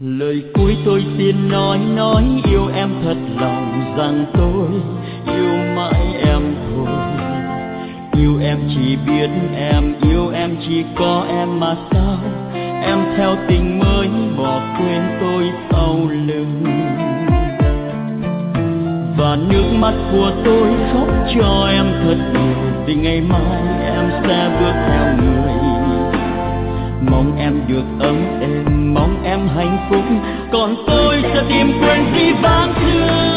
Lời cuối tôi xin nói yêu em thật lòng, rằng tôi yêu mãi em thôi. Yêu em chỉ biết em, yêu em chỉ có em mà sao em theo tình mới bỏ quên tôi sau lưng. Và nước mắt của tôi khóc cho em thật nhiều, vì ngày mai em sẽ bước theo người. Mong em được ấm êm, mong em hạnh phúc, còn tôi sẽ tìm quên khi vắng thương.